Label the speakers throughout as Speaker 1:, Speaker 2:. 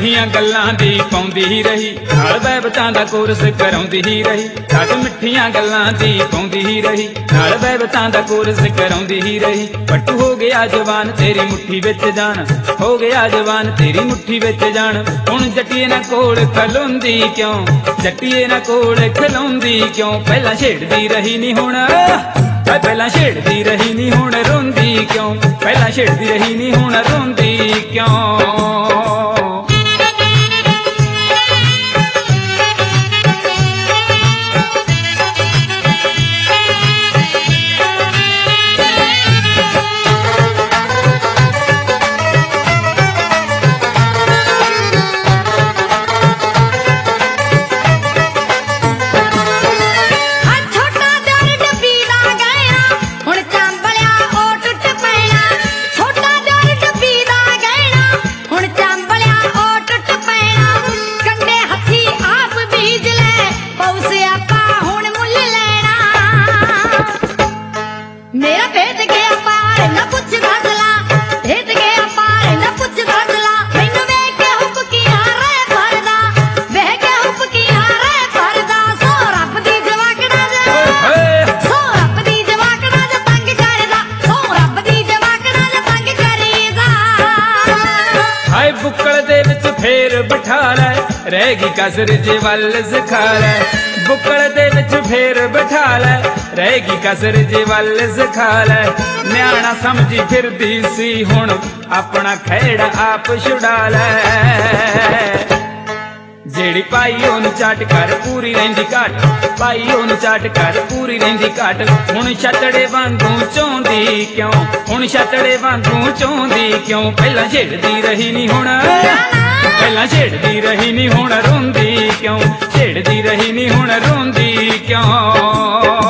Speaker 1: मिठियां गल्लां दी पाउंदी ही रही, नाल बैबतां दा कोर्स कराउंदी ही रही। सत मिठियां गल्लां दी पाउंदी ही रही, नाल बैबतां दा कोर्स कराउंदी ही रही। पट्टू हो गया जवान तेरी मुट्ठी विच जान, हो गया जवान तेरी मुट्ठी विच जान। हुण जट्टिए ना कोल खलोंदी क्यों, जट्टिए ना कोल खलोंदी क्यों। पहलां छेड़दी रही नी हुण, पहलां छेड़दी रही नी हुण रोंदी क्यों। पहलां छेड़दी रही नी हुण रोंदी क्यों। बुक्कल दे विच फेर बिठा लै, रहेगी कसर जे वल सिखा लै। बुक्कल दे विच फेर बिठा लै, रहेगी कसर जे वल सिखा लै। न्याणा समझी फिरदी सी हुण अपना खैड़ा आप छुड़ा लै। जेड़ी पाई ओनू चट कर पूरी रहिंदी घट, पाई ओनू चट कर पूरी रहिंदी घट। हुण छतड़े वांगू चौंदी क्यों, हुण छतड़े वांगू चौंदी क्यों। पहलां छेड़दी रही नी हुण, पहलां छेड़दी रही नी हुण रोंदी क्यों। छेड़दी रही नी हुण रोंदी क्यों।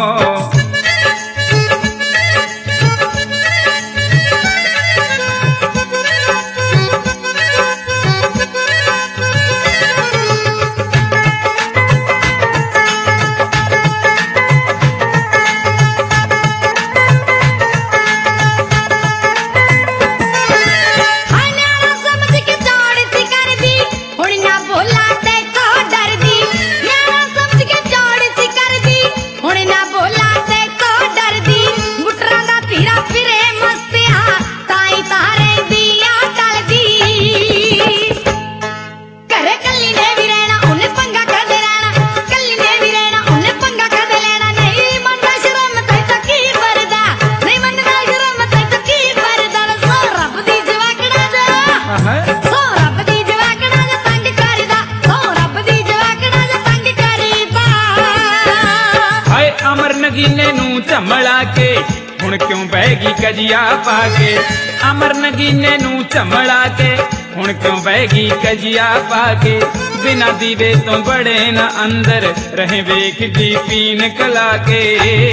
Speaker 1: नगीने नू झमला के हुण क्यों बहगी कजिया पाके। अमर नगीने नू झमला के हुण क्यों बहगी कजिया पाके। बिना दीवे तो बड़े न अंदर रहे वेखदी पीन कला के।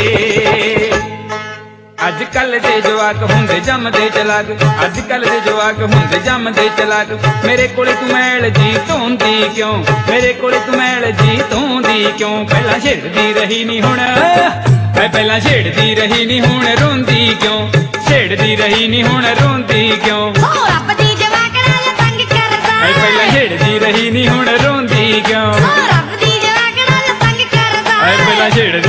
Speaker 1: अज कल दे जवाक हुंदे जमदे चलाक, अज कल दे जवाक हुंदे जमदे चलाक। मेरे कोले तू मैल जी धोंदी क्यों, मेरे कोले तू मैल जी धोंदी क्यों। पहलां छेड़दी रही नी हुण, पहलां छेड़दी रही नी हुण रोंदी क्यों। छेड़दी रही नी हुण रोंदी क्यों। पहलां छेड़दी रही नी हुण रोंदी क्यों। पहलां छेड़दी